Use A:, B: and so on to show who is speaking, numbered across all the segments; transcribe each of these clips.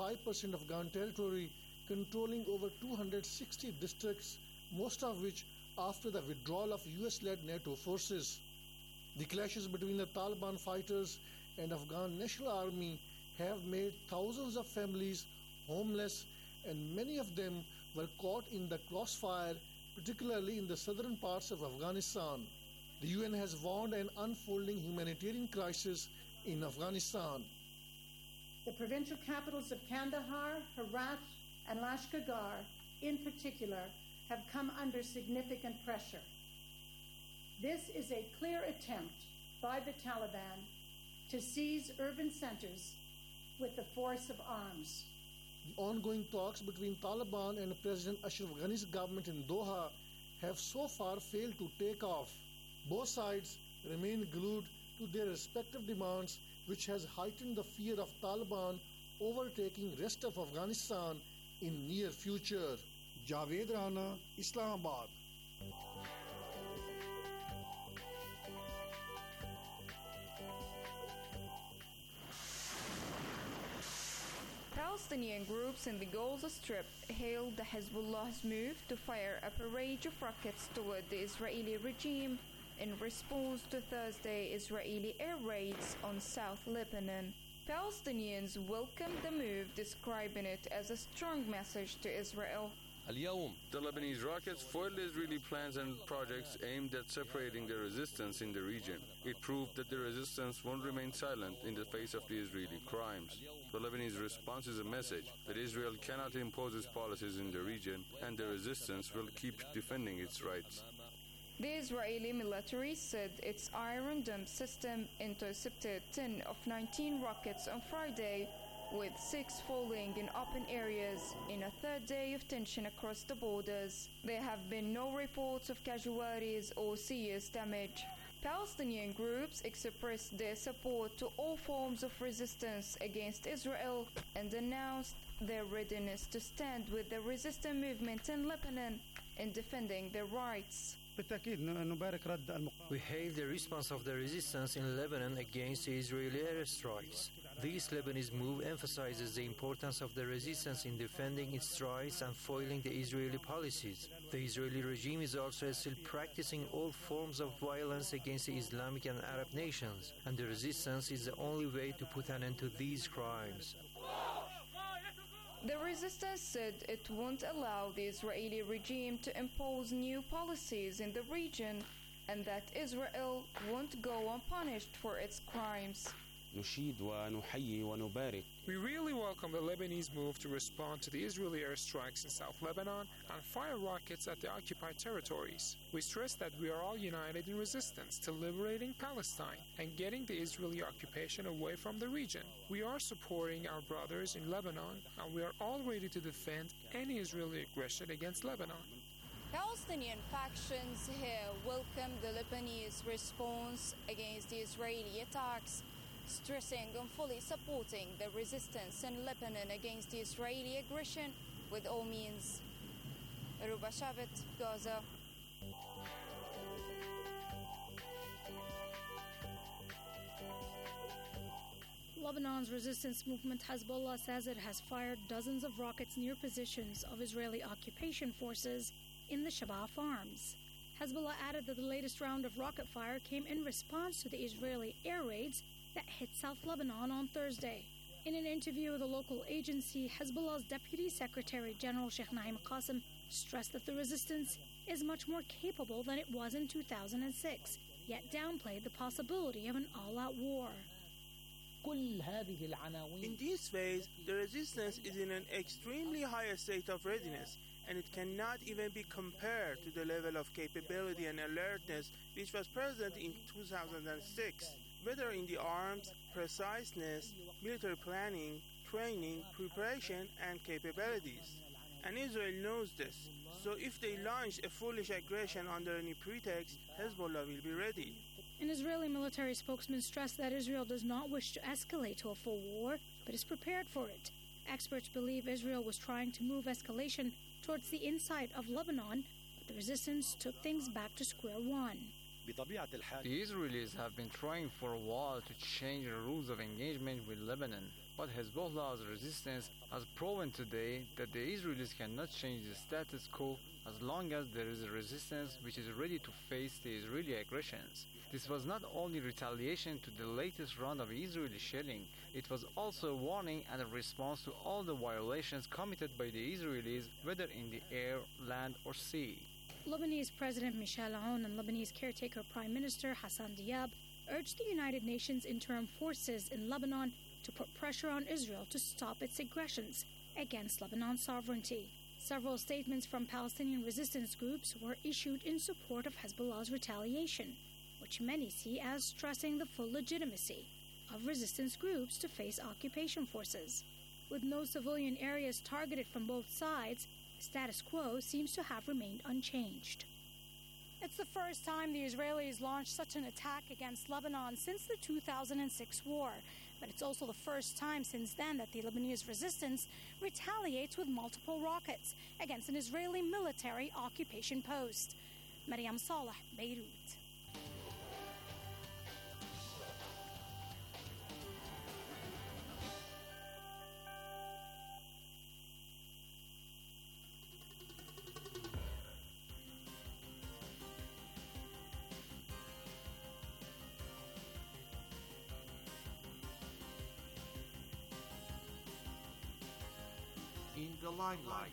A: 5% of Afghan territory, controlling over 260 districts, most of which after the withdrawal of US-led NATO forces. The clashes between the Taliban fighters and Afghan National Army have made thousands of families homeless, and many of them were caught in the crossfire, particularly in the southern parts of Afghanistan. The UN has warned an unfolding humanitarian crisis in Afghanistan.
B: The provincial capitals of Kandahar, Herat, and Lashkargah, in particular, have come under significant pressure. This is a clear attempt by the Taliban to seize urban centers with the force of arms.
A: The ongoing talks between Taliban and President Ashraf Ghani's government in Doha have so far failed to take off. Both sides remain glued to their respective demands, which has heightened the fear of Taliban overtaking rest of Afghanistan in near future. Javed Rana, Islamabad.
C: Palestinian groups in the Gaza Strip hailed the Hezbollah's move to fire a barrage of rockets toward the Israeli regime in response to Thursday Israeli air raids on South Lebanon. Palestinians welcomed the move, describing it as a strong message to Israel.
D: The Lebanese rockets foiled Israeli plans and projects aimed at separating the resistance in the region. It proved that the resistance won't remain silent in the face of the Israeli crimes. The Lebanese response is a message that Israel cannot impose its policies in the region, and the resistance will keep defending its rights.
C: The Israeli military said its Iron Dome system intercepted 10 of 19 rockets on Friday, with 6 falling in open areas in a third day of tension across the borders. There have been no reports of casualties or serious damage. Palestinian groups expressed their support to all forms of resistance against Israel and announced their readiness to stand with the resistance movement in Lebanon in defending their rights.
E: We hail the response of the resistance in Lebanon against the Israeli airstrikes. This Lebanese move emphasizes the importance of the resistance in defending its rights and foiling the Israeli policies. The Israeli regime is also still practicing all forms of violence against the Islamic and Arab nations, and the resistance is the only way to put an end to these crimes.
C: The resistance said it won't allow the Israeli regime to impose new policies in the region and that Israel won't go unpunished for its crimes.
F: We
G: really welcome the Lebanese move to respond to the Israeli airstrikes in South Lebanon and fire rockets at the occupied territories. We stress that we are all united in resistance to liberating Palestine and getting the Israeli occupation away from the region. We are supporting our brothers in Lebanon, and we are all ready to defend any Israeli aggression against Lebanon.
C: Palestinian factions here welcome the Lebanese response against the Israeli attacks, stressing on fully supporting the resistance in Lebanon against the Israeli aggression with all means. Ruba Shabbat, Gaza.
H: Lebanon's resistance movement Hezbollah says it has fired dozens of rockets near positions of Israeli occupation forces in the Shabaa farms. Hezbollah added that the latest round of rocket fire came in response to the Israeli air raids that hit South Lebanon on Thursday. In an interview with a local agency, Hezbollah's Deputy Secretary General Sheikh Naim Qasim stressed that the resistance is much more capable than it was in 2006, yet downplayed the possibility of an all-out war.
I: In this phase, the resistance is in an extremely high state of readiness, and it cannot even be compared to the level of capability and alertness which was present in 2006. Whether in the arms, preciseness, military planning, training, preparation, and capabilities. And Israel knows this. So if they launch a foolish aggression under any pretext, Hezbollah will be ready.
H: An Israeli military spokesman stressed that Israel does not wish to escalate to a full war, but is prepared for it. Experts believe Israel was trying to move escalation towards the inside of Lebanon, but the resistance took things back to square one.
J: The Israelis have been trying for a while to change the rules of engagement with Lebanon.
F: But Hezbollah's resistance has proven today that the Israelis cannot change the status quo as long as there is a resistance which is ready to face the Israeli aggressions. This was not only retaliation to the latest round of Israeli shelling, it was also a warning and a response to all the violations committed by the Israelis, whether in the air, land, or sea.
H: Lebanese President Michel Aoun and Lebanese caretaker Prime Minister Hassan Diab urged the United Nations interim forces in Lebanon to put pressure on Israel to stop its aggressions against Lebanon's sovereignty. Several statements from Palestinian resistance groups were issued in support of Hezbollah's retaliation, which many see as stressing the full legitimacy of resistance groups to face occupation forces. With no civilian areas targeted from both sides, the status quo seems to have remained unchanged. It's the first time the Israelis launched such an attack against Lebanon since the 2006 war, but it's also the first time since then that the Lebanese resistance retaliates with multiple rockets against an Israeli military occupation post. Maryam Saleh, Beirut.
J: In the limelight.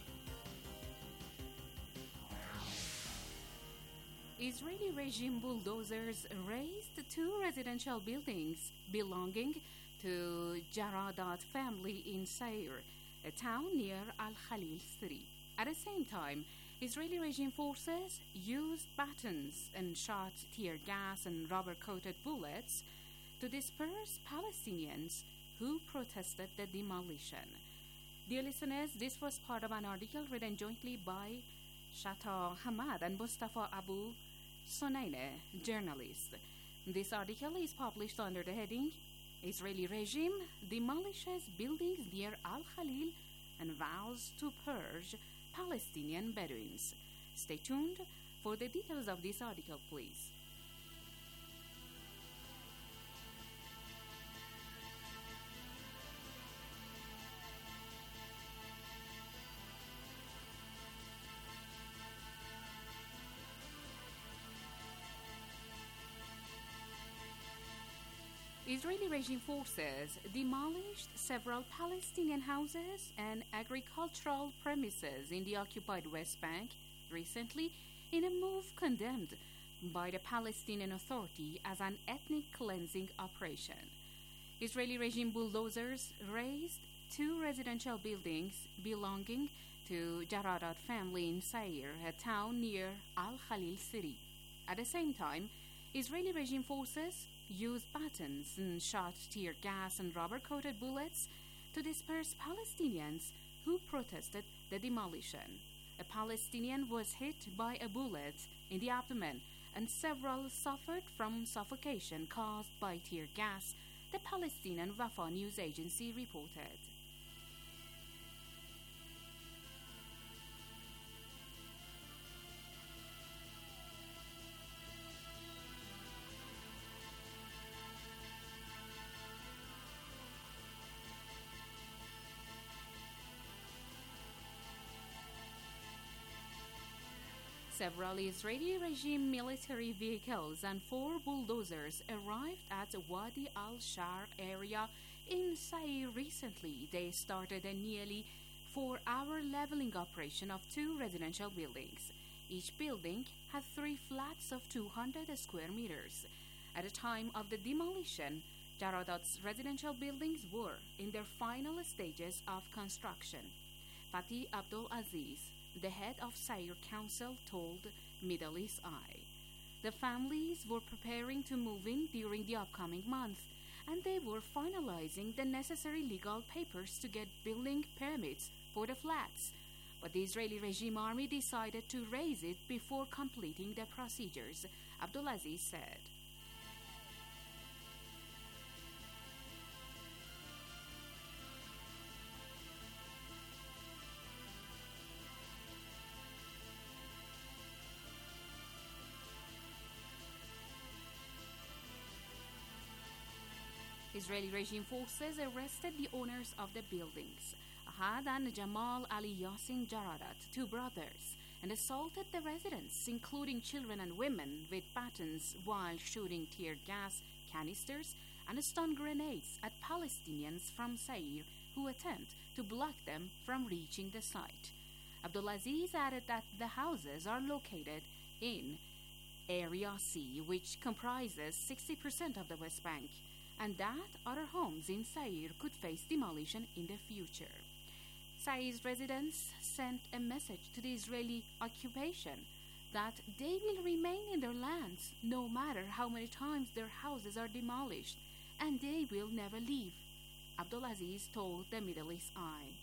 K: Israeli regime bulldozers razed two residential buildings belonging to Jaradat family in Sair, a town near Al-Khalil city. At the same time, Israeli regime forces used batons and shot tear gas and rubber-coated bullets to disperse Palestinians who protested the demolition. Dear listeners, this was part of an article written jointly by Shata Hamad and Mustafa Abu Sonaine, journalists. This article is published under the heading Israeli regime demolishes buildings near Al-Khalil and vows to purge Palestinian Bedouins. Stay tuned for the details of this article, please. Israeli regime forces demolished several Palestinian houses and agricultural premises in the occupied West Bank recently in a move condemned by the Palestinian Authority as an ethnic cleansing operation. Israeli regime bulldozers razed two residential buildings belonging to Jaradat family in Sair, a town near Al-Khalil city. At the same time, Israeli regime forces used batons and shot tear gas and rubber-coated bullets to disperse Palestinians who protested the demolition. A Palestinian was hit by a bullet in the abdomen and several suffered from suffocation caused by tear gas, the Palestinian Wafa news agency reported. Several Israeli regime military vehicles and 4 bulldozers arrived at Wadi al-Shar area in Sair recently. They started a nearly 4-hour leveling operation of 2 residential buildings. Each building had 3 flats of 200 square meters. At the time of the demolition, Jaradat's residential buildings were in their final stages of construction. Fatih Abdul Aziz, the head of Sair Council, told Middle East Eye. The families were preparing to move in during the upcoming month, and they were finalizing the necessary legal papers to get building permits for the flats. But the Israeli regime army decided to raze it before completing the procedures, Abdulaziz said. Israeli regime forces arrested the owners of the buildings, Ahad and Jamal Ali Yassin Jaradat, two brothers, and assaulted the residents, including children and women, with batons while shooting tear gas canisters and stun grenades at Palestinians from Sair who attempt to block them from reaching the site. Abdulaziz added that the houses are located in Area C, which comprises 60% of the West Bank, and that other homes in Sair could face demolition in the future. Sair's residents sent a message to the Israeli occupation that they will remain in their lands no matter how many times their houses are demolished, and they will never leave, Abdulaziz told the Middle East Eye.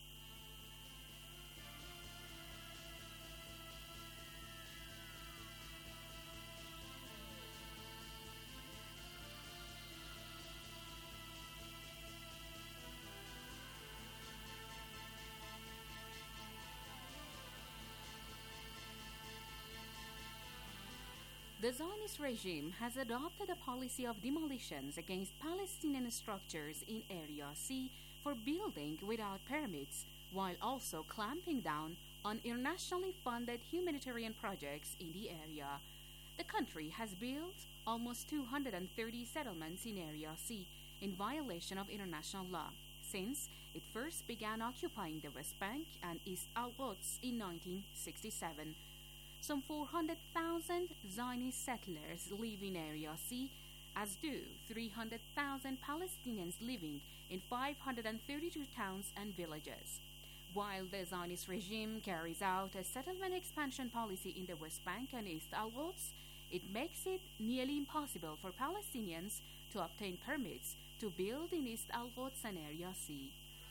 K: The Zionist regime has adopted a policy of demolitions against Palestinian structures in Area C for building without permits, while also clamping down on internationally funded humanitarian projects in the area. The country has built almost 230 settlements in Area C in violation of international law since it first began occupying the West Bank and East Al-Quds in 1967. Some 400,000 Zionist settlers live in Area C, as do 300,000 Palestinians living in 532 towns and villages. While the Zionist regime carries out a settlement expansion policy in the West Bank and East Al-Quds, it makes it nearly impossible for Palestinians to obtain permits to build in East Al-Quds and Area C.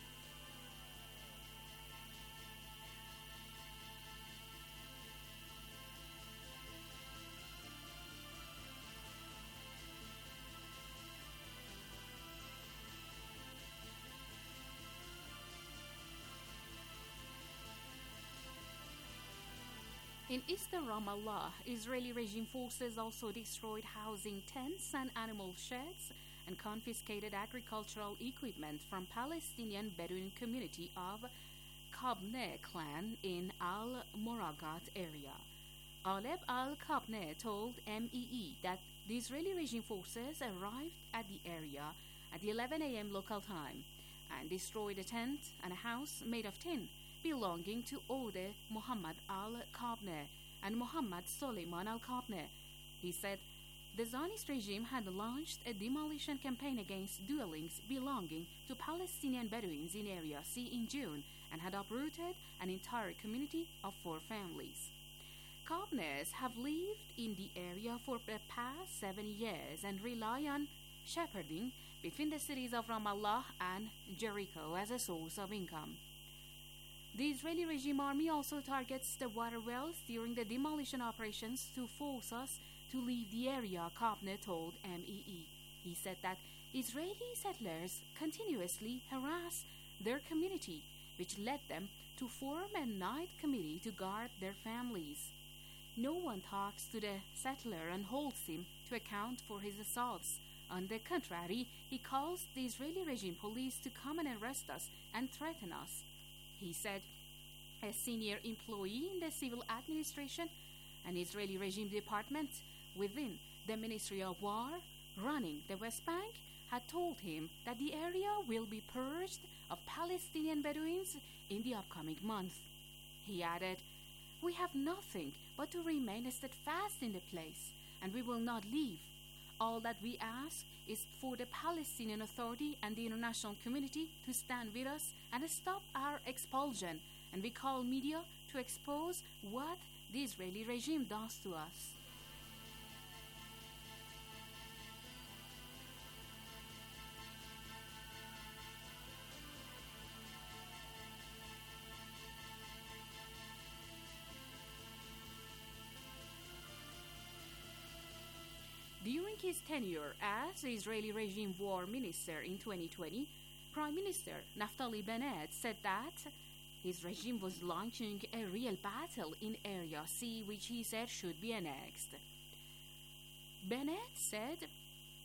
K: In eastern Ramallah, Israeli regime forces also destroyed housing tents and animal sheds and confiscated agricultural equipment from Palestinian Bedouin community of Kabneh clan in Al-Moragat area. Ghaleb al-Kabneh told MEE that the Israeli regime forces arrived at the area at 11 a.m. local time and destroyed a tent and a house made of tin belonging to Ode Muhammad al-Kabneh and Muhammad Soleiman al-Kabneh. He said the Zionist regime had launched a demolition campaign against dwellings belonging to Palestinian Bedouins in Area C in June and had uprooted an entire community of 4 families. Kabnehs have lived in the area for the past 7 years and rely on shepherding between the cities of Ramallah and Jericho as a source of income. The Israeli regime army also targets the water wells during the demolition operations to force us to leave the area, Kabneh told MEE. He said that Israeli settlers continuously harass their community, which led them to form a night committee to guard their families. No one talks to the settler and holds him to account for his assaults. On the contrary, he calls the Israeli regime police to come and arrest us and threaten us. He said a senior employee in the civil administration, an Israeli regime department within the Ministry of War running the West Bank, had told him that the area will be purged of Palestinian Bedouins in the upcoming month. He added, "We have nothing but to remain steadfast in the place, and we will not leave. All that we ask is for the Palestinian Authority and the international community to stand with us and stop our expulsion, and we call media to expose what the Israeli regime does to us." During his tenure as the Israeli regime war minister in 2020, Prime Minister Naftali Bennett said that his regime was launching a real battle in Area C, which he said should be annexed. Bennett said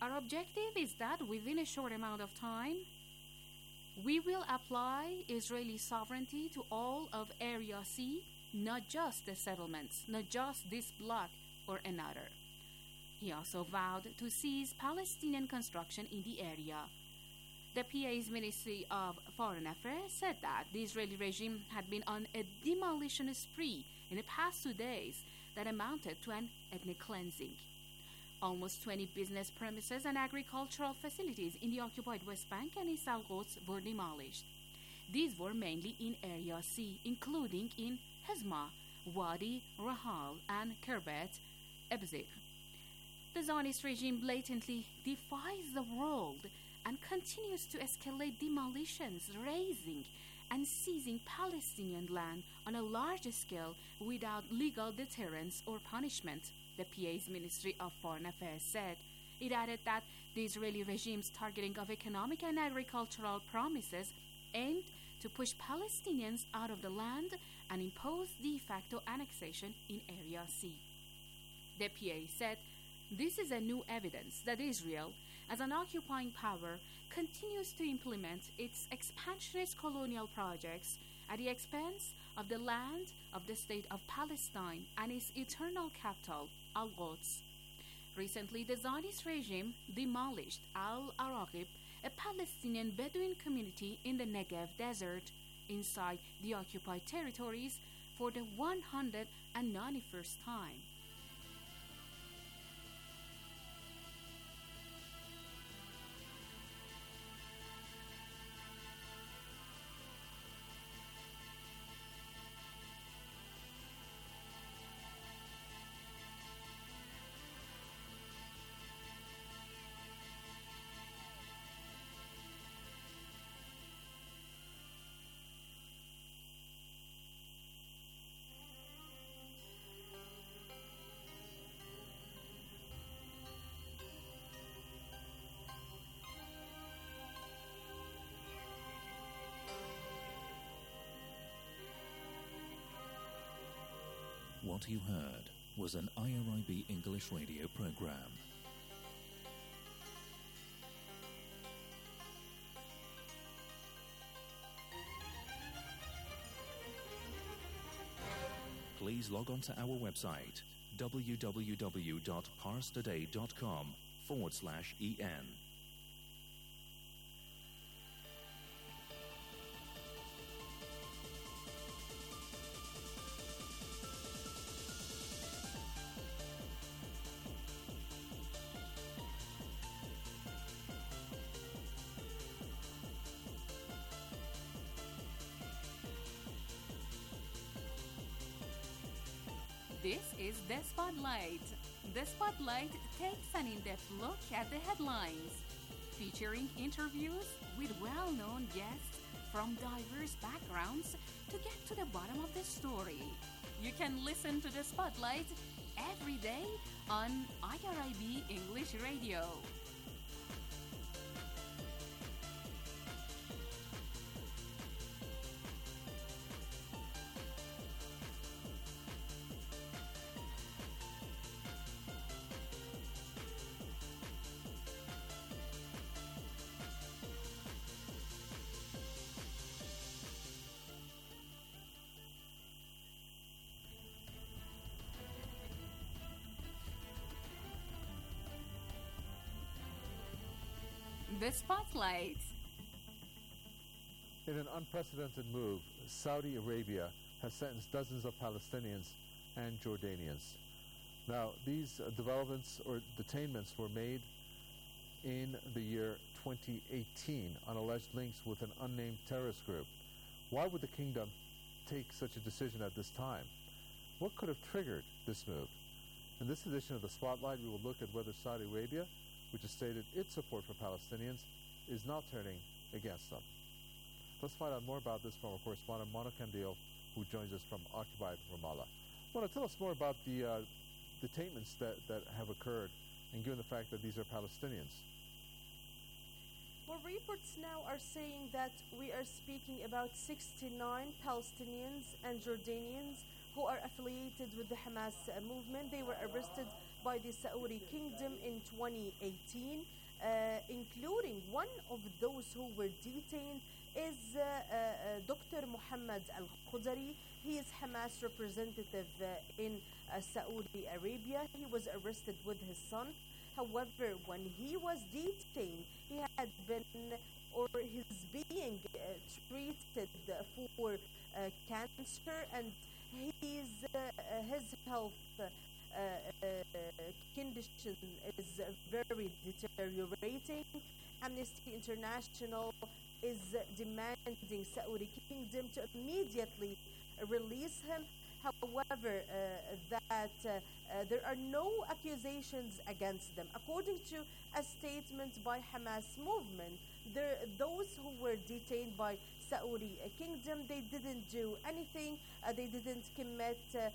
K: Our objective is that within a short amount of time, we will apply Israeli sovereignty to all of Area C, not just the settlements, not just this block or another. He also vowed to cease Palestinian construction in the area. The PA's Ministry of Foreign Affairs said that the Israeli regime had been on a demolition spree in the past 2 days that amounted to an ethnic cleansing. Almost 20 business premises and agricultural facilities in the occupied West Bank and East Al-Quds were demolished. These were mainly in Area C, including in Hezma, Wadi Rahal, and Kirbet Ebzir. The Zionist regime blatantly defies the world and continues to escalate demolitions, razing, and seizing Palestinian land on a large scale without legal deterrence or punishment, the PA's Ministry of Foreign Affairs said. It added that the Israeli regime's targeting of economic and agricultural promises aimed to push Palestinians out of the land and impose de facto annexation in Area C. The PA said, "This is a new evidence that Israel, as an occupying power, continues to implement its expansionist colonial projects at the expense of the land of the State of Palestine and its eternal capital, Al-Quds." Recently, the Zionist regime demolished Al-Araqib, a Palestinian Bedouin community in the Negev desert inside the occupied territories, for the 191st time.
J: What you heard was an IRIB English radio program. Please log on to our website www.parstoday.com/en.
K: This is The Spotlight. The Spotlight takes an in-depth look at the headlines, featuring interviews with well-known guests from diverse backgrounds to get to the bottom of the story. You can listen to The Spotlight every day on IRIB English Radio. The Spotlight.
L: In an unprecedented move, Saudi Arabia has sentenced dozens of Palestinians and Jordanians. Now, these developments or detainments were made in the year 2018 on alleged links with an unnamed terrorist group. Why would the kingdom take such a decision at this time? What could have triggered this move? In this edition of The Spotlight, we will look at whether Saudi Arabia, which has stated its support for Palestinians, is now turning against them. Let's find out more about this from our correspondent, Mona Kandil, who joins us from occupied Ramallah. Mona, tell us more about the detainments that have occurred, and given the fact that these are Palestinians.
M: Well, reports now are saying that we are speaking about 69 Palestinians and Jordanians who are affiliated with the Hamas movement. They were arrested by the Saudi Kingdom in 2018, including one of those who were detained is Dr. Muhammad Al-Khudari. He is Hamas representative in Saudi Arabia. He was arrested with his son. However, when he was detained, he had been, or he's being treated for cancer, and his health condition is very deteriorating. Amnesty International is demanding Saudi Kingdom to immediately release him. However, there are no accusations against them. According to a statement by Hamas movement, those who were detained by Saudi Kingdom, they didn't do anything. They didn't commit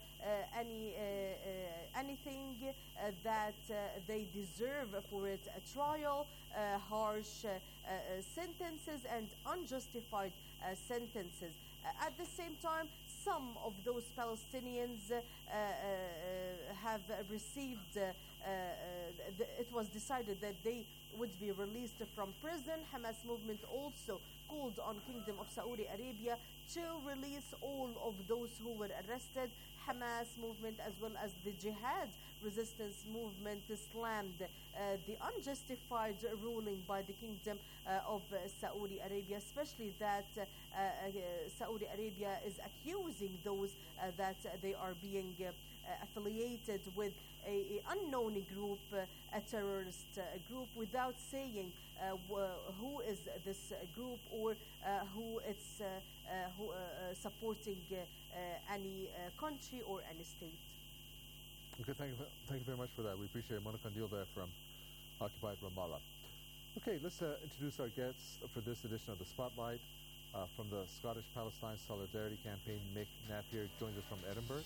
M: anything that they deserve for it. A trial, harsh sentences, and unjustified sentences. At the same time, some of those Palestinians have received, it was decided that they would be released from prison. Hamas movement also called on Kingdom of Saudi Arabia to release all of those who were arrested. Hamas movement as well as the Jihad resistance movement slammed the unjustified ruling by the Kingdom of Saudi Arabia, especially that Saudi Arabia is accusing those that they are being affiliated with a unknown group, a terrorist group, without saying who is this group or who it's supporting any country or any state.
L: Okay, thank you very much for that. We appreciate it. Monica Kandil there from Occupied Ramallah. Okay, let's introduce our guests for this edition of the Spotlight. From the Scottish Palestine Solidarity Campaign, Mick Napier joins us from Edinburgh.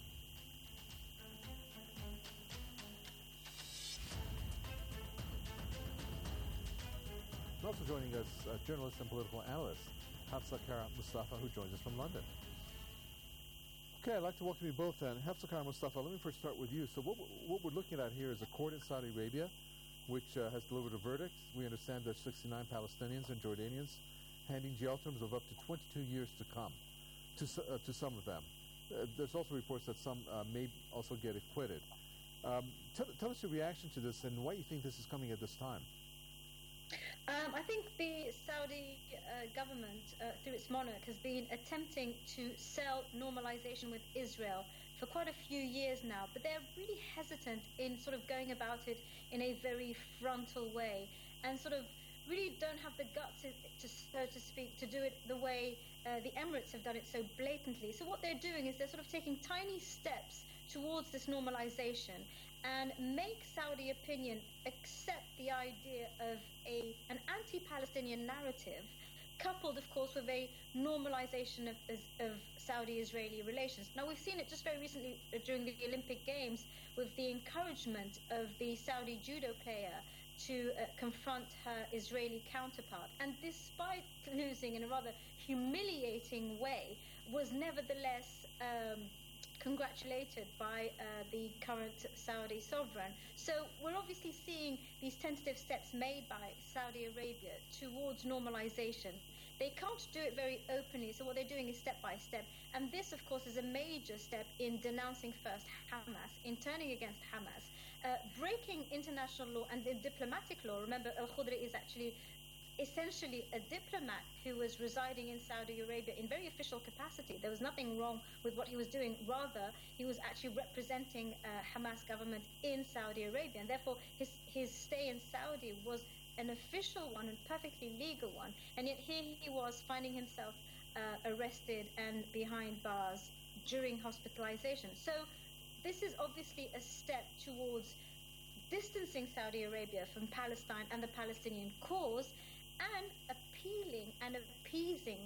L: And also joining us, journalist and political analyst Hafsa Kara Mustafa, who joins us from London. Okay, I'd like to welcome you both then. Hafsa Kara Mustafa, let me first start with you. So what we're looking at here is a court in Saudi Arabia which has delivered a verdict. We understand there's 69 Palestinians and Jordanians handing jail terms of up to 22 years to come to some of them. There's also reports that some may also get acquitted. Tell us your reaction to this and why you think this is coming at this time.
N: I think the Saudi government, through its monarch, has been attempting to sell normalization with Israel for quite a few years now, but they're really hesitant in sort of going about it in a very frontal way, and sort of really don't have the guts, so to speak, to do it the way the Emirates have done it so blatantly. So what they're doing is they're sort of taking tiny steps towards this normalization and make Saudi opinion accept the idea of an anti-Palestinian narrative, coupled, of course, with a normalization of Saudi-Israeli relations. Now, we've seen it just very recently during the Olympic Games with the encouragement of the Saudi judo player to confront her Israeli counterpart, and despite losing in a rather humiliating way, was nevertheless congratulated by the current Saudi sovereign. So we're obviously seeing these tentative steps made by Saudi Arabia towards normalization. They can't do it very openly, so what they're doing is step by step. And this, of course, is a major step in denouncing first Hamas, in turning against Hamas, breaking international law and the diplomatic law. Remember, Al-Khudri is actually essentially a diplomat who was residing in Saudi Arabia in very official capacity. There was nothing wrong with what he was doing. Rather, he was actually representing Hamas government in Saudi Arabia, and therefore his stay in Saudi was an official one and perfectly legal one. And yet here he was finding himself arrested and behind bars during hospitalization. So this is obviously a step towards distancing Saudi Arabia from Palestine and the Palestinian cause, and appealing and appeasing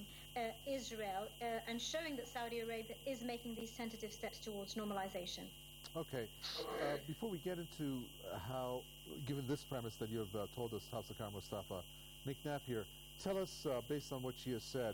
N: Israel and showing that Saudi Arabia is making these tentative steps towards normalization.
L: Okay. Before we get into how, given this premise that you have told us, Hafsa Kara Mustafa, Mick Napier, tell us, based on what she has said,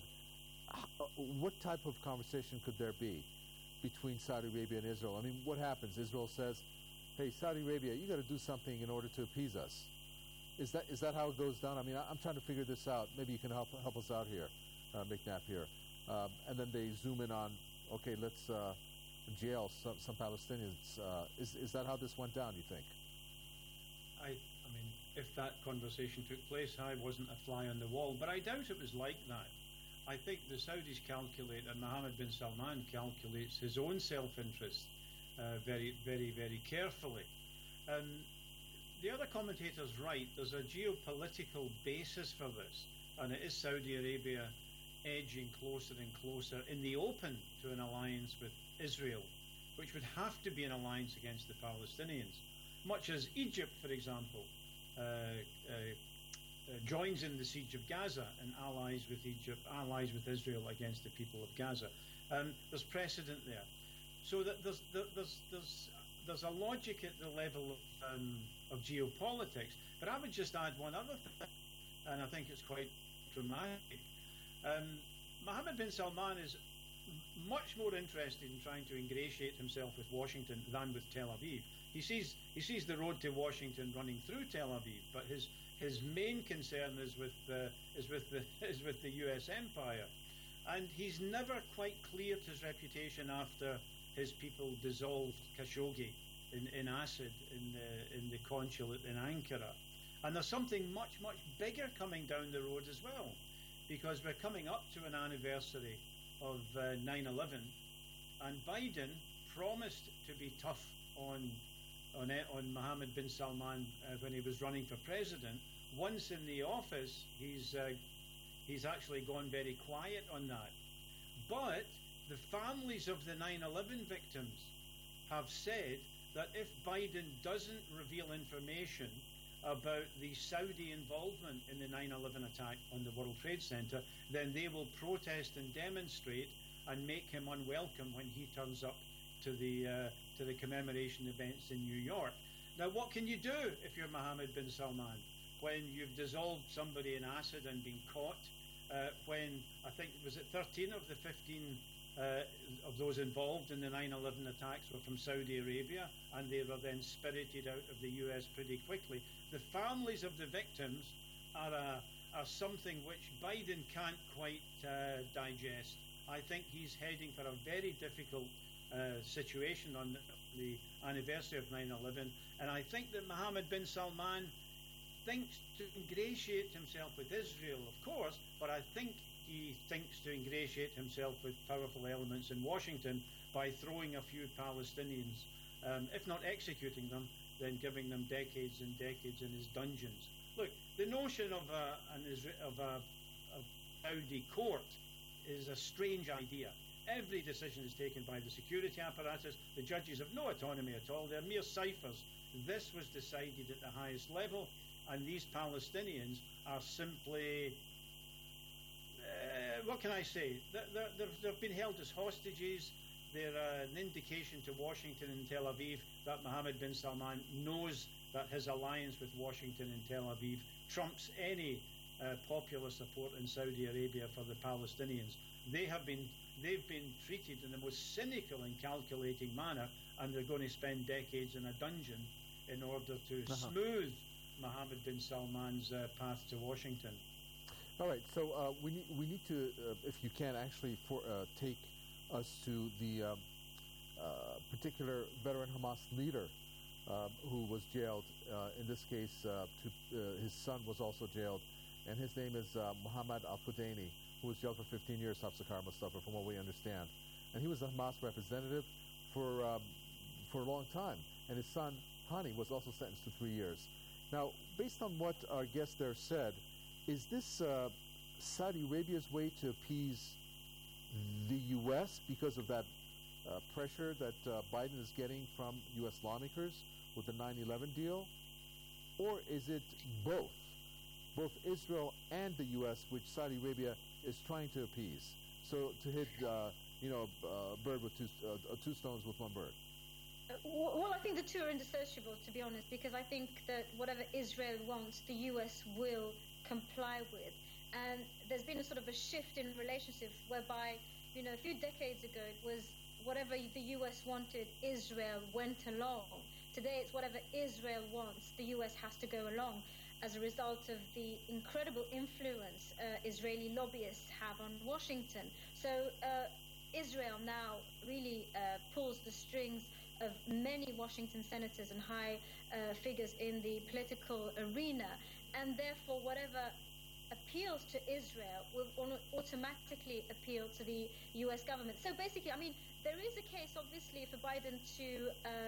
L: what type of conversation could there be between Saudi Arabia and Israel? I mean, what happens? Israel says, hey, Saudi Arabia, you got to do something in order to appease us. Is that how it goes down? I mean, I'm trying to figure this out. Maybe you can help us out here, McNabb here. And then they zoom in on, okay, let's jail some Palestinians. Is that how this went down, you think?
O: I mean, if that conversation took place, I wasn't a fly on the wall, but I doubt it was like that. I think the Saudis calculate, and Mohammed bin Salman calculates his own self-interest very, very, very carefully. The other commentator's right. There's a geopolitical basis for this, and it is Saudi Arabia edging closer and closer in the open to an alliance with Israel, which would have to be an alliance against the Palestinians, much as Egypt, for example, joins in the siege of Gaza and allies with Israel against the people of Gaza. There's precedent there, so that there's a logic at the level of geopolitics. But I would just add one other thing, and I think it's quite dramatic. Mohammed bin Salman is much more interested in trying to ingratiate himself with Washington than with Tel Aviv. He sees the road to Washington running through Tel Aviv, but his main concern is with the U.S. empire, and he's never quite cleared his reputation after his people dissolved Khashoggi in acid in the consulate in Ankara. And there's something much bigger coming down the road as well, because we're coming up to an anniversary of 9/11, and Biden promised to be tough on Mohammed bin Salman when he was running for president. Once in the office, he's actually gone very quiet on that. But the families of the 9/11 victims have said that if Biden doesn't reveal information about the Saudi involvement in the 9/11 attack on the World Trade Center, then they will protest and demonstrate and make him unwelcome when he turns up to the commemoration events in New York. Now, what can you do if you're Mohammed bin Salman when you've dissolved somebody in acid and been caught? When I think was it 13 of the 15 of those involved in the 9/11 attacks were from Saudi Arabia, and they were then spirited out of the US pretty quickly. The families of the victims are something which Biden can't quite digest. I think he's heading for a very difficult situation on the anniversary of 9/11, and I think that Mohammed bin Salman thinks to ingratiate himself with Israel, of course, but I think he thinks to ingratiate himself with powerful elements in Washington by throwing a few Palestinians, if not executing them, then giving them decades and decades in his dungeons. Look, the notion of a Saudi court is a strange idea. Every decision is taken by the security apparatus. The judges have no autonomy at all. They're mere ciphers. This was decided at the highest level, and these Palestinians are simply, what can I say? They've been held as hostages. They're an indication to Washington and Tel Aviv that Mohammed bin Salman knows that his alliance with Washington and Tel Aviv trumps any popular support in Saudi Arabia for the Palestinians. They've been treated in the most cynical and calculating manner, and they're going to spend decades in a dungeon in order to smooth Mohammed bin Salman's path to Washington.
L: All right, so we need to, if you can, actually take us to the particular veteran Hamas leader who was jailed. In this case, his son was also jailed, and his name is Mohammed Al-Fudaini, who was jailed for 15 years, Hafsakar Mustafa, from what we understand. And he was a Hamas representative for a long time. And his son, Hani, was also sentenced to 3 years. Now, based on what our guest there said, is this Saudi Arabia's way to appease the U.S. because of that pressure that Biden is getting from U.S. lawmakers with the 9/11 deal? Or is it both Israel and the U.S., which Saudi Arabia is trying to appease? So to hit, a bird with two stones with one bird.
N: Well, I think the two are indissociable, to be honest, because I think that whatever Israel wants, the U.S. will comply with. And there's been a sort of a shift in relationship whereby, a few decades ago, it was whatever the US wanted, Israel went along. Today it's whatever Israel wants, the US has to go along, as a result of the incredible influence Israeli lobbyists have on Washington. So Israel now really pulls the strings of many Washington senators and high figures in the political arena, and therefore whatever appeals to Israel will automatically appeal to the US government. So basically, I mean, there is a case obviously for Biden to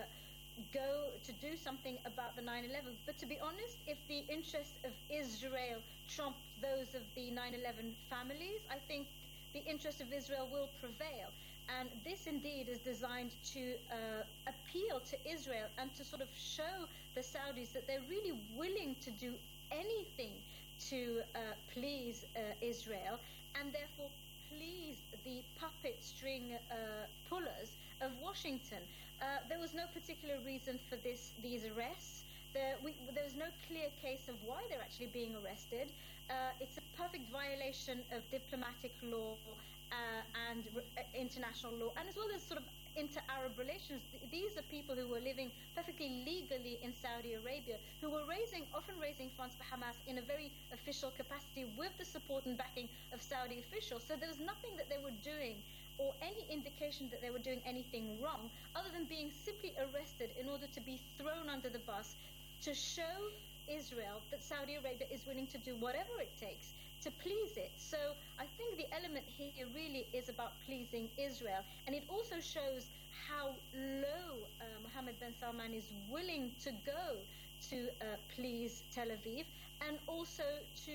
N: go to do something about the 9/11, but to be honest, if the interests of Israel trump those of the 9/11 families, I think the interest of Israel will prevail. And this indeed is designed to appeal to Israel and to sort of show the Saudis that they're really willing to do anything to please Israel, and therefore please the puppet string pullers of Washington. There was no particular reason for these arrests. There was no clear case of why they're actually being arrested. It's a perfect violation of diplomatic law and international law, and as well as sort of inter-Arab relations. These are people who were living perfectly legally in Saudi Arabia, who were often raising funds for Hamas in a very official capacity with the support and backing of Saudi officials. So there was nothing that they were doing or any indication that they were doing anything wrong, other than being simply arrested in order to be thrown under the bus to show Israel that Saudi Arabia is willing to do whatever it takes to please it. So I think the element here really is about pleasing Israel, and it also shows how low Mohammed bin Salman is willing to go to please Tel Aviv, and also to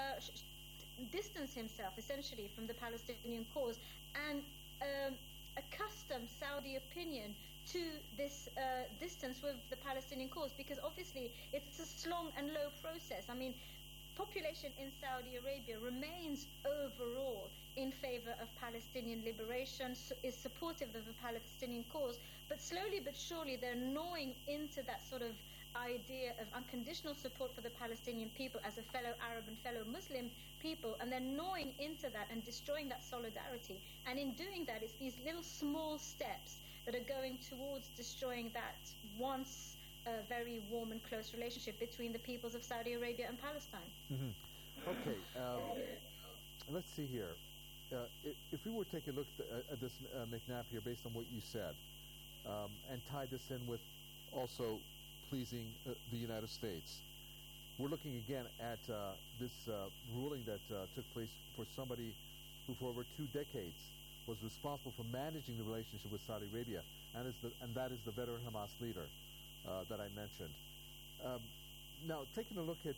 N: distance himself essentially from the Palestinian cause and accustom Saudi opinion to this distance with the Palestinian cause, because obviously it's a long and low process. I mean, population in Saudi Arabia remains overall in favor of Palestinian liberation, is supportive of the Palestinian cause, but slowly but surely they're gnawing into that sort of idea of unconditional support for the Palestinian people as a fellow Arab and fellow Muslim people, and they're gnawing into that and destroying that solidarity. And in doing that, it's these little small steps that are going towards destroying that once very warm and close relationship between the peoples of Saudi Arabia and Palestine.
L: Mm-hmm. Okay, let's see here. If we were to take a look at this, McNabb, here, based on what you said, and tie this in with also pleasing the United States, we're looking again at this ruling that took place for somebody who for over 2 decades was responsible for managing the relationship with Saudi Arabia, and that is the veteran Hamas leader that I mentioned. Now, taking a look at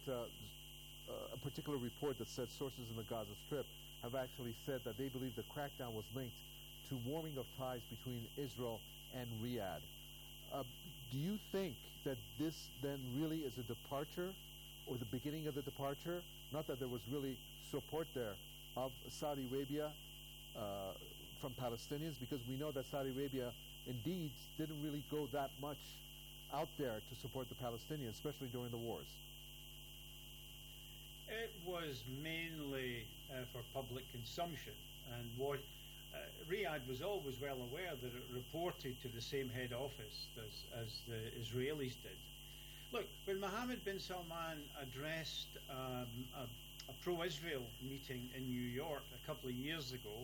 L: a particular report that said sources in the Gaza Strip have actually said that they believe the crackdown was linked to warming of ties between Israel and Riyadh. Do you think that this then really is a departure, or the beginning of the departure? Not that there was really support there of Saudi Arabia from Palestinians, because we know that Saudi Arabia indeed didn't really go that much out there to support the Palestinians, especially during the wars.
O: It was mainly for public consumption, and what Riyadh was always well aware that it reported to the same head office as the Israelis did. Look, when Mohammed bin Salman addressed a pro-Israel meeting in New York a couple of years ago,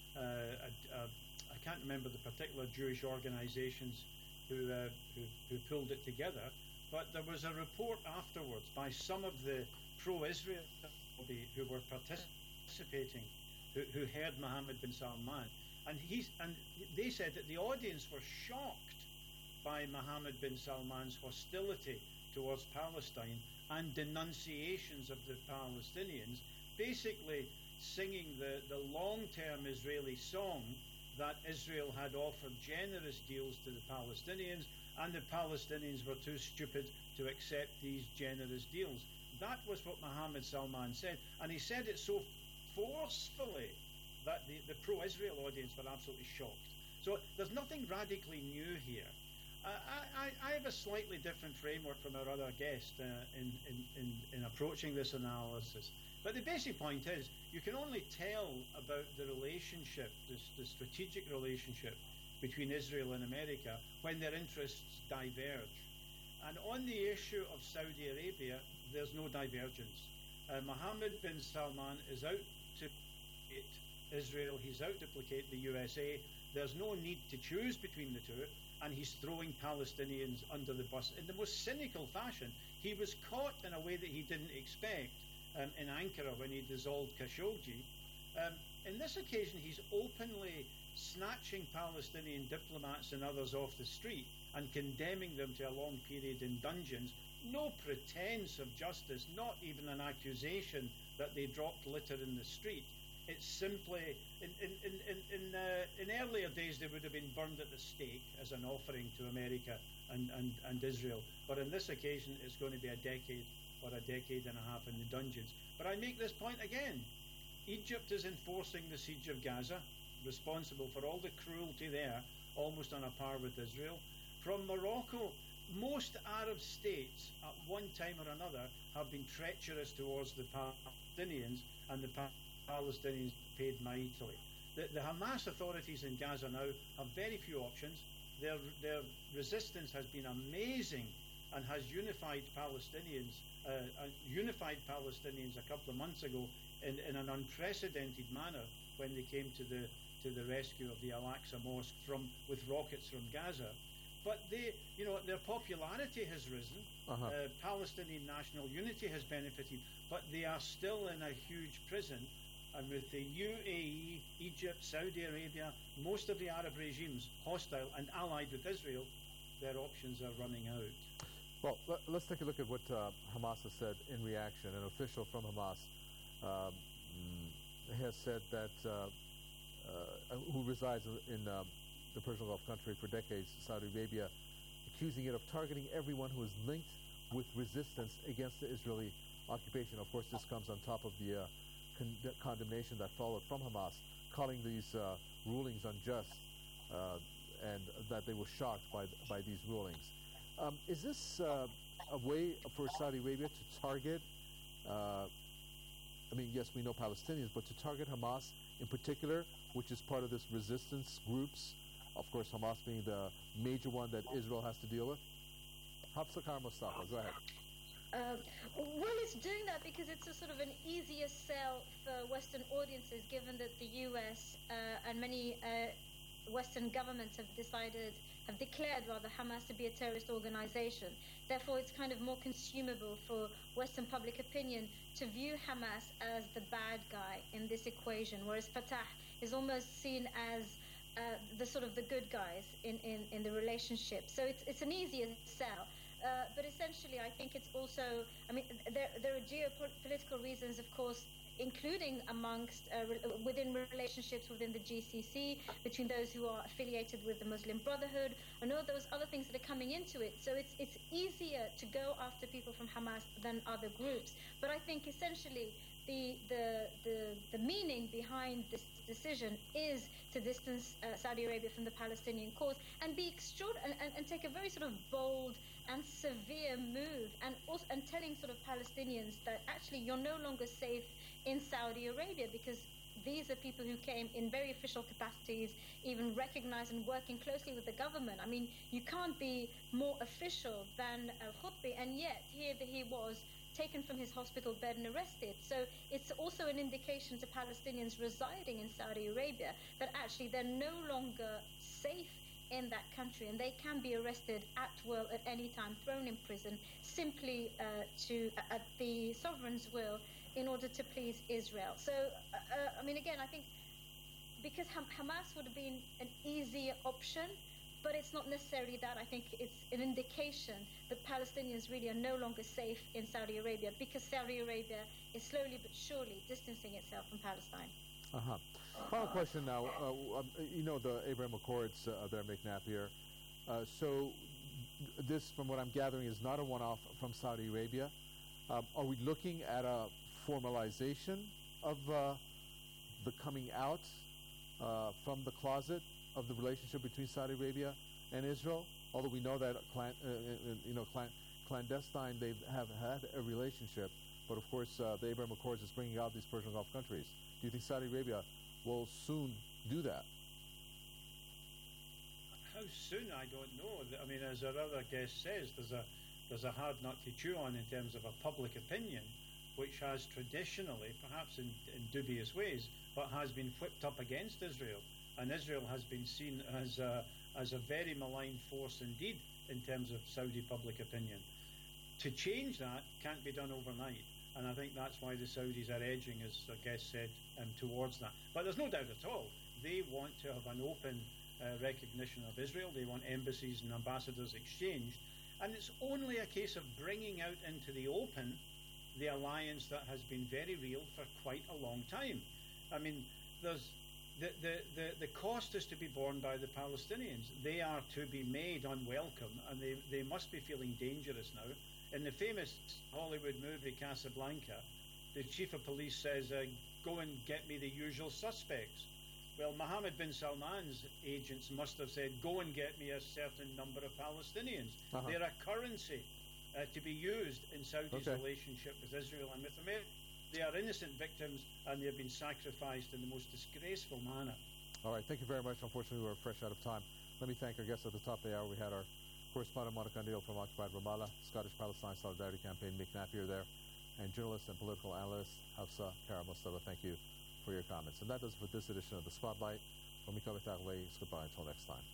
O: I can't remember the particular Jewish organizations who pulled it together, but there was a report afterwards by some of the pro-Israel who were participating, who heard Mohammed bin Salman, and they said that the audience were shocked by Mohammed bin Salman's hostility towards Palestine and denunciations of the Palestinians, basically singing the long-term Israeli song that Israel had offered generous deals to the Palestinians, and the Palestinians were too stupid to accept these generous deals. That was what Mohammed Salman said, and he said it so forcefully that the pro-Israel audience were absolutely shocked. So there's nothing radically new here. I have a slightly different framework from our other guest in approaching this analysis. But the basic point is, you can only tell about the relationship, the strategic relationship between Israel and America when their interests diverge. And on the issue of Saudi Arabia, there's no divergence. Mohammed bin Salman is out to placate Israel, he's out to placate the USA. There's no need to choose between the two, and he's throwing Palestinians under the bus in the most cynical fashion. He was caught in a way that he didn't expect in Ankara when he dissolved Khashoggi. In this occasion, he's openly snatching Palestinian diplomats and others off the street and condemning them to a long period in dungeons. No pretense of justice, not even an accusation that they dropped litter in the street. It's simply, in earlier days, they would have been burned at the stake as an offering to America and Israel. But on this occasion, it's going to be a decade or a decade and a half in the dungeons. But I make this point again. Egypt is enforcing the siege of Gaza, responsible for all the cruelty there, almost on a par with Israel. From Morocco, most Arab states at one time or another have been treacherous towards the Palestinians, and the Palestinians paid mightily. The Hamas authorities in Gaza now have very few options. Their resistance has been amazing and has unified Palestinians a couple of months ago in an unprecedented manner when they came to the rescue of the Al-Aqsa Mosque with rockets from Gaza. But their popularity has risen. Palestinian national unity has benefited, but they are still in a huge prison. And with the UAE, Egypt, Saudi Arabia, most of the Arab regimes hostile and allied with Israel, their options are running out.
L: Well, let's take a look at what Hamas has said in reaction. An official from Hamas has said that, who resides in the Persian Gulf country for decades, Saudi Arabia, accusing it of targeting everyone who is linked with resistance against the Israeli occupation. Of course, this comes on top of the condemnation that followed from Hamas, calling these rulings unjust and that they were shocked by these rulings. Is this a way for Saudi Arabia to target, yes, we know Palestinians, but to target Hamas in particular, which is part of this resistance groups, of course, Hamas being the major one that Israel has to deal with? Hafsa Mustafa, go ahead.
N: Well, it's doing that because it's a sort of an easier sell for Western audiences, given that the US and many Western governments have declared Hamas to be a terrorist organization. Therefore, it's kind of more consumable for Western public opinion to view Hamas as the bad guy in this equation, whereas Fatah is almost seen as the sort of the good guys in the relationship. So it's an easier sell. But essentially, I think it's also, there are geopolitical reasons, of course, including amongst within relationships within the GCC, between those who are affiliated with the Muslim Brotherhood, and all those other things that are coming into it. So it's easier to go after people from Hamas than other groups. But I think essentially the meaning behind this decision is to distance Saudi Arabia from the Palestinian cause and be and take a very sort of bold and severe move, and telling sort of Palestinians that actually you're no longer safe in Saudi Arabia, because these are people who came in very official capacities, even recognized and working closely with the government. I mean, you can't be more official than Khutbi, and yet here he was taken from his hospital bed and arrested. So it's also an indication to Palestinians residing in Saudi Arabia that actually they're no longer safe in that country, and they can be arrested at will at any time, thrown in prison, simply at the sovereign's will in order to please Israel. So, again, I think because Hamas would have been an easier option, but it's not necessarily that. I think it's an indication that Palestinians really are no longer safe in Saudi Arabia, because Saudi Arabia is slowly but surely distancing itself from Palestine.
L: Final question now. The Abraham Accords there, McNabb here. So this, from what I'm gathering, is not a one-off from Saudi Arabia. Are we looking at a formalization of the coming out from the closet of the relationship between Saudi Arabia and Israel? Although we know that clandestine, they have had a relationship, but of course the Abraham Accords is bringing out these Persian Gulf countries. Do you think Saudi Arabia will soon do that?
O: how soon, I don't know. I mean, as our other guest says, there's a hard nut to chew on in terms of a public opinion, which has traditionally, perhaps in dubious ways, but has been flipped up against Israel. And Israel has been seen as a very malign force indeed in terms of Saudi public opinion. To change that can't be done overnight. And I think that's why the Saudis are edging, as the guest said, towards that. But there's no doubt at all, they want to have an open recognition of Israel. They want embassies and ambassadors exchanged. And it's only a case of bringing out into the open the alliance that has been very real for quite a long time. I mean, there's the cost is to be borne by the Palestinians. They are to be made unwelcome, and they must be feeling dangerous now. In the famous Hollywood movie Casablanca, the chief of police says, go and get me the usual suspects. Well, Mohammed bin Salman's agents must have said, go and get me a certain number of Palestinians. They're a currency to be used in Saudi's relationship with Israel and with America. They are innocent victims, and they have been sacrificed in the most disgraceful manner.
L: All right, thank you very much. Unfortunately, we're fresh out of time. Let me thank our guests at the top of the hour. We had our correspondent Monica O'Neill from occupied Ramallah, Scottish Palestine Solidarity Campaign, Mick Napier there, and journalist and political analyst Hafsa Kara Mustafa. Thank you for your comments. And that does it for this edition of The Spotlight. When we come back, goodbye until next time.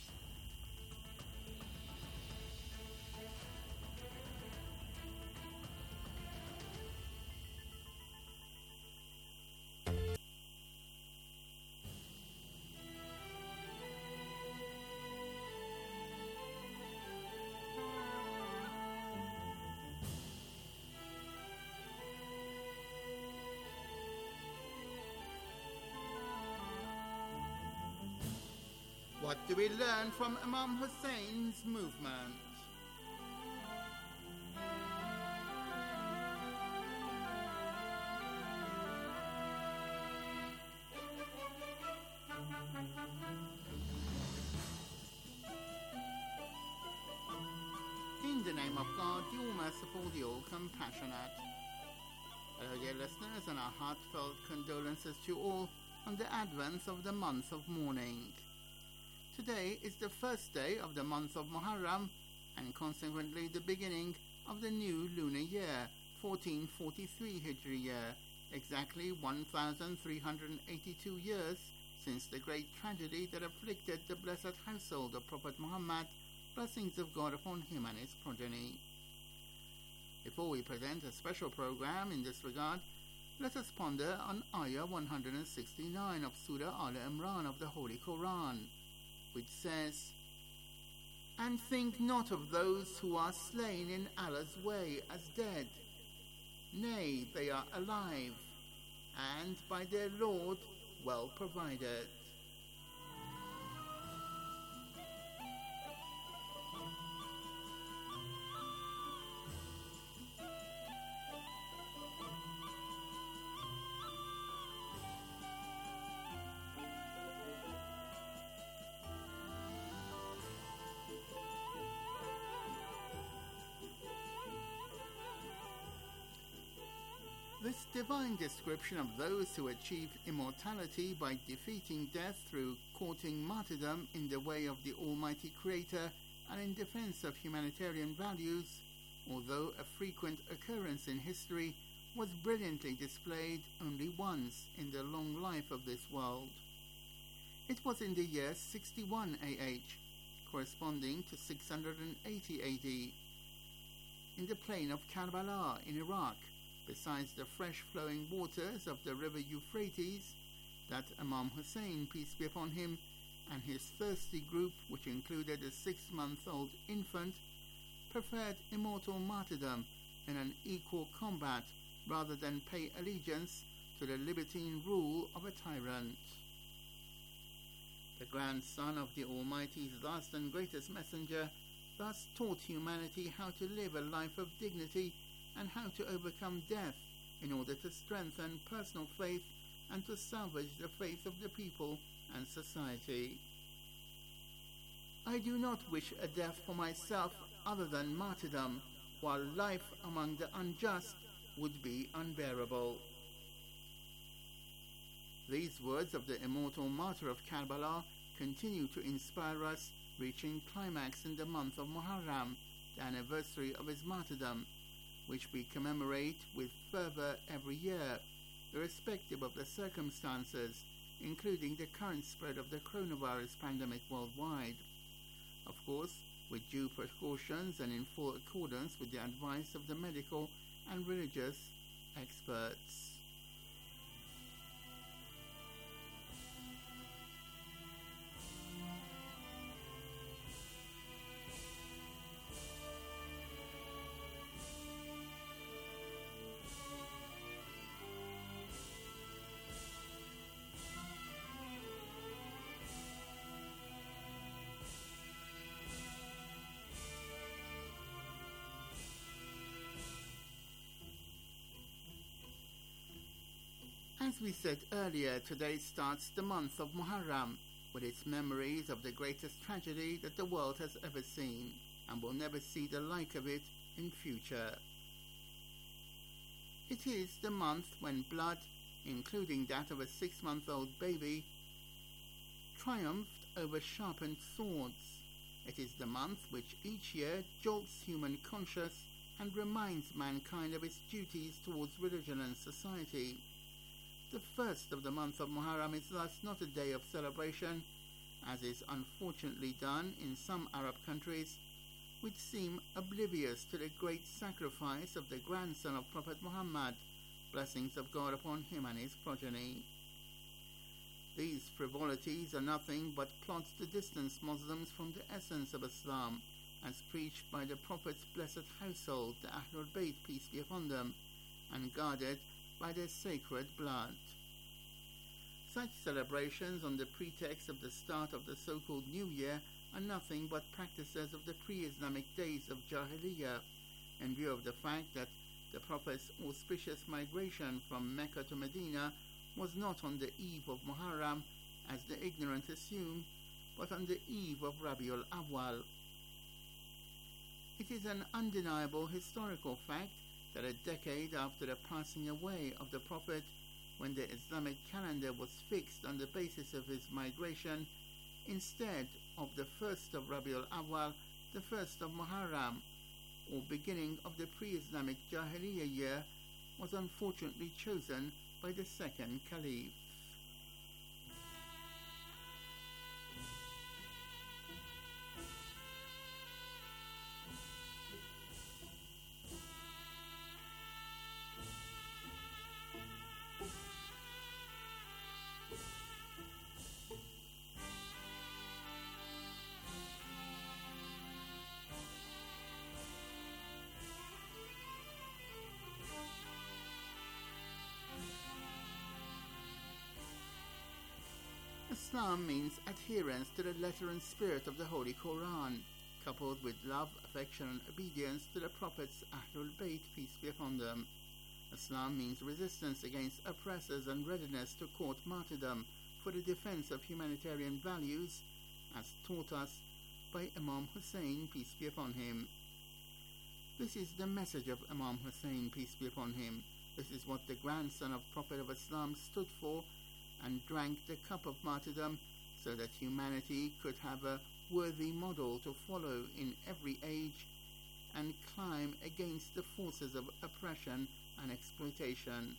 P: What do we learn from Imam Hussein's movement? In the name of God, the all-merciful, the all-compassionate. Hello, dear listeners, and our heartfelt condolences to all on the advent of the month of mourning. Today is the first day of the month of Muharram, and consequently the beginning of the new lunar year, 1443 Hijri year, exactly 1,382 years since the great tragedy that afflicted the blessed household of Prophet Muhammad, blessings of God upon him and his progeny. Before we present a special program in this regard, let us ponder on Ayah 169 of Surah Al-Imran of the Holy Quran, which says, "And think not of those who are slain in Allah's way as dead. Nay, they are alive, and by their Lord well provided." This divine description of those who achieve immortality by defeating death through courting martyrdom in the way of the Almighty Creator and in defense of humanitarian values, although a frequent occurrence in history, was brilliantly displayed only once in the long life of this world. It was in the year 61 AH, corresponding to 680 AD, in the plain of Karbala in Iraq, besides the fresh-flowing waters of the river Euphrates, that Imam Hussein, peace be upon him, and his thirsty group, which included a 6-month-old infant, preferred immortal martyrdom in an equal combat rather than pay allegiance to the libertine rule of a tyrant. The grandson of the Almighty's last and greatest messenger thus taught humanity how to live a life of dignity and how to overcome death in order to strengthen personal faith and to salvage the faith of the people and society. I do not wish a death for myself other than martyrdom, while life among the unjust would be unbearable. These words of the immortal martyr of Karbala continue to inspire us reaching climax in the month of Muharram, the anniversary of his martyrdom, which we commemorate with fervor every year, irrespective of the circumstances, including the current spread of the coronavirus pandemic worldwide. Of course, with due precautions and in full accordance with the advice of the medical and religious experts. As we said earlier, today starts the month of Muharram, with its memories of the greatest tragedy that the world has ever seen, and will never see the like of it in future. It is the month when blood, including that of a 6-month-old baby, triumphed over sharpened swords. It is the month which each year jolts human conscience and reminds mankind of its duties towards religion and society. The first of the month of Muharram is thus not a day of celebration, as is unfortunately done in some Arab countries, which seem oblivious to the great sacrifice of the grandson of Prophet Muhammad, blessings of God upon him and his progeny. These frivolities are nothing but plots to distance Muslims from the essence of Islam, as preached by the Prophet's blessed household, the Ahlul Bayt, peace be upon them, and guarded by their sacred blood. Such celebrations on the pretext of the start of the so-called New Year are nothing but practices of the pre-Islamic days of Jahiliyyah, in view of the fact that the Prophet's auspicious migration from Mecca to Medina was not on the eve of Muharram, as the ignorant assume, but on the eve of Rabiul Awwal. It is an undeniable historical fact that a decade after the passing away of the Prophet, when the Islamic calendar was fixed on the basis of his migration, instead of the 1st of Rabiul Awwal, the 1st of Muharram, or beginning of the pre-Islamic Jahiliyyah year, was unfortunately chosen by the second Caliph. Islam means adherence to the letter and spirit of the Holy Quran, coupled with love, affection and obedience to the Prophet's Ahlul Bayt, peace be upon them. Islam means resistance against oppressors and readiness to court martyrdom for the defense of humanitarian values, as taught us by Imam Hussein, peace be upon him. This is the message of Imam Hussein, peace be upon him. This is what the grandson of Prophet of Islam stood for, and drank the cup of martyrdom so that humanity could have a worthy model to follow in every age and climb against the forces of oppression and exploitation.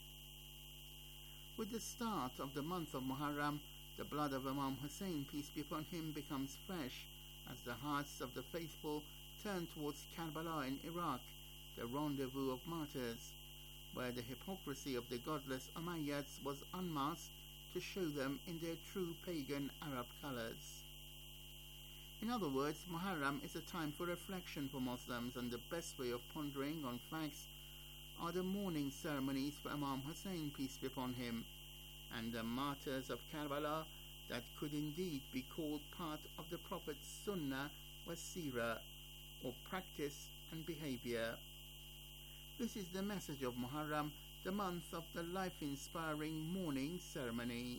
P: With the start of the month of Muharram, the blood of Imam Hussein, peace be upon him, becomes fresh as the hearts of the faithful turn towards Karbala in Iraq, the rendezvous of martyrs, where the hypocrisy of the godless Umayyads was unmasked to show them in their true pagan Arab colors. In other words, Muharram is a time for reflection for Muslims, and the best way of pondering on facts are the mourning ceremonies for Imam Hussein, peace be upon him, and the martyrs of Karbala that could indeed be called part of the Prophet's Sunnah wa Seerah, or practice and behavior. This is the message of Muharram, the month of the life-inspiring mourning ceremonies.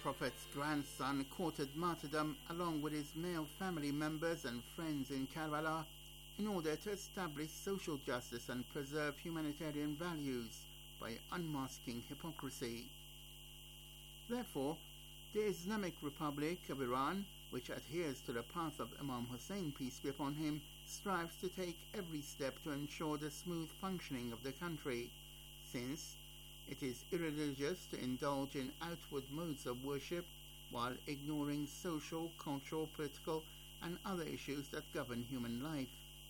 P: Prophet's grandson courted martyrdom along with his male family members and friends in Karbala in order to establish social justice and preserve humanitarian values by unmasking hypocrisy. Therefore, the Islamic Republic of Iran, which adheres to the path of Imam Hussein, peace be upon him, strives to take every step to ensure the smooth functioning of the country, since it is irreligious to indulge in outward modes of worship while ignoring social, cultural, political, and other issues that govern human life.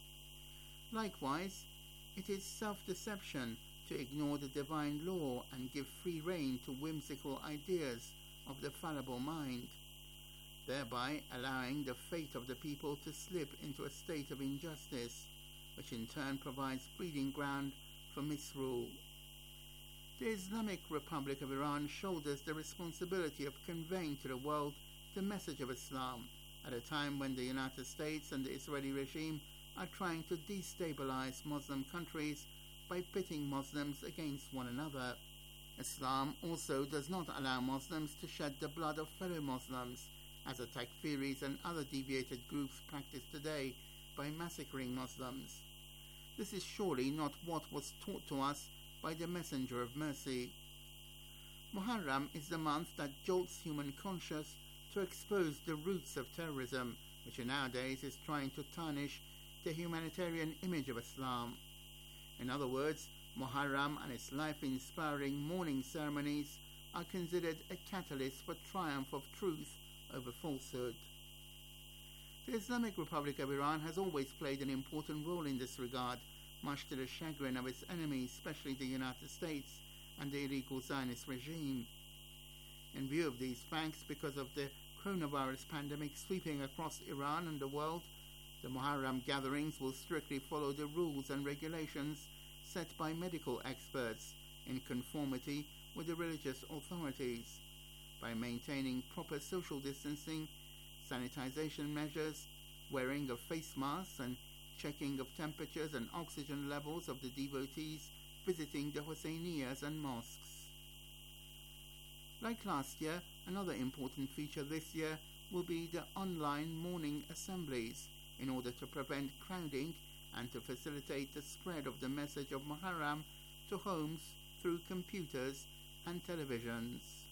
P: Likewise, it is self-deception to ignore the divine law and give free rein to whimsical ideas of the fallible mind, thereby allowing the fate of the people to slip into a state of injustice, which in turn provides breeding ground for misrule. The Islamic Republic of Iran shoulders the responsibility of conveying to the world the message of Islam at a time when the United States and the Israeli regime are trying to destabilize Muslim countries by pitting Muslims against one another. Islam also does not allow Muslims to shed the blood of fellow Muslims, as the Takfiris and other deviated groups practice today by massacring Muslims. This is surely not what was taught to us by the Messenger of Mercy. Muharram is the month that jolts human conscience to expose the roots of terrorism, which nowadays is trying to tarnish the humanitarian image of Islam. In other words, Muharram and its life-inspiring mourning ceremonies are considered a catalyst for triumph of truth over falsehood. The Islamic Republic of Iran has always played an important role in this regard, much to the chagrin of its enemies, especially the United States and the illegal Zionist regime. In view of these facts, because of the coronavirus pandemic sweeping across Iran and the world, the Muharram gatherings will strictly follow the rules and regulations set by medical experts in conformity with the religious authorities, by maintaining proper social distancing, sanitization measures, wearing of face masks, and checking of temperatures and oxygen levels of the devotees visiting the Husseiniyyas and mosques. Like last year, another important feature this year will be the online mourning assemblies, in order to prevent crowding and to facilitate the spread of the message of Muharram to homes through computers and televisions.